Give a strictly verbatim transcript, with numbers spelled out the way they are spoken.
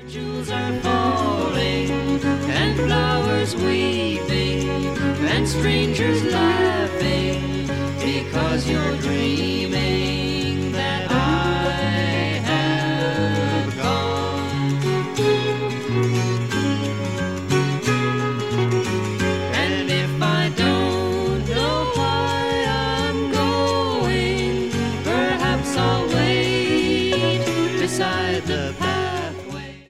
Jewels are falling and flowers weeping and strangers laughing because you're dreaming.